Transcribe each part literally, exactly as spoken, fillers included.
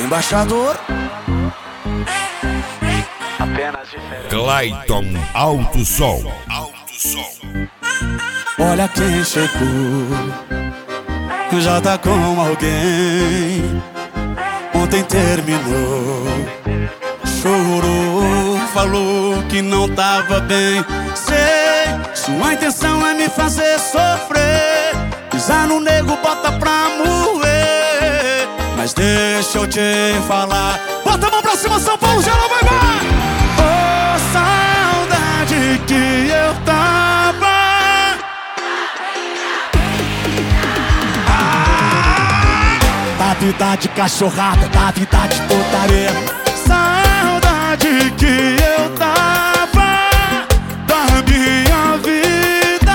embaixador. Apenas diferente. Clayton Alto Som. Olha quem chegou, já tá com alguém. Ontem terminou, chorou, falou que não tava bem. Sei, sua intenção é me fazer sofrer, pisar no nego, bota pra moer. Mas deixa eu te falar, bota a mão pra cima, São Paulo, já não vai mais. Oh, saudade que eu tava. Da vida de cachorrada, da vida de putaria. Saudade que eu tava da minha vida.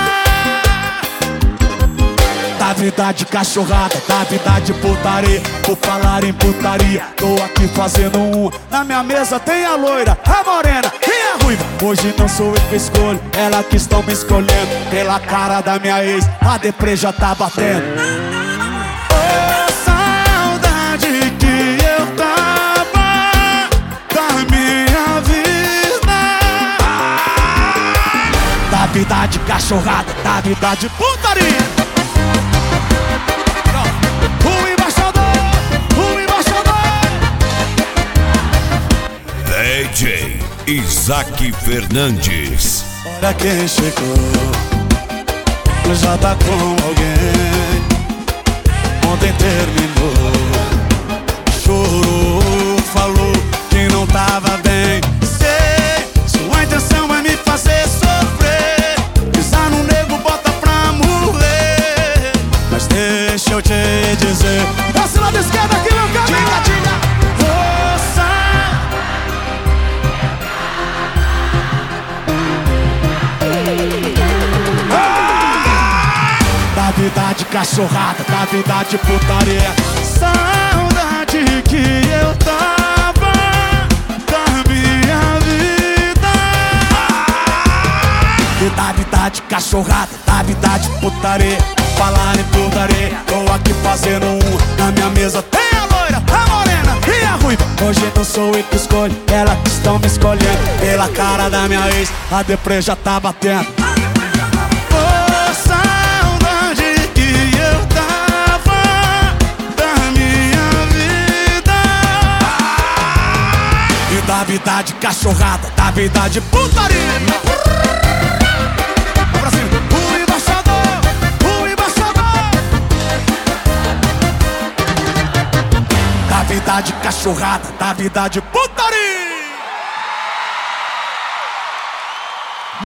Da vida de cachorrada, da vida de putaria. Por falar em putaria, tô aqui fazendo um. Na minha mesa tem a loira, a morena e a ruiva. Hoje não sou eu que escolho, ela que estão me escolhendo. Pela cara da minha ex, a deprê já tá batendo. Da vida de cachorrada, da vida de putaria. O embaixador, o embaixador. D J Isaac Fernandes. Olha quem chegou, já tá com alguém. Ontem terminou, chorou, falou que não tava bem. Sei, sua intenção é me fazer sofrer, pisar no nego, bota pra morrer. Mas deixa eu te dizer, esse lado esquerdo aqui, meu cara. Diga, diga. Força. Da vida de cachorrada, da vida de putaria. Saudade que eu tava da minha vida. E da vida de cachorrada, da vida de putaria. Falar em putaria, tô aqui fazendo um. Na minha mesa tem a loira, a morena e a ruiva. Hoje não sou eu que escolho, ela que estão me escolhendo. Pela cara da minha ex, a deprê já tá batendo. Da vida de cachorrada, da vida de putaria. Pra cima, o embaixador, o embaixador. Da vida de cachorrada, da vida de putaria.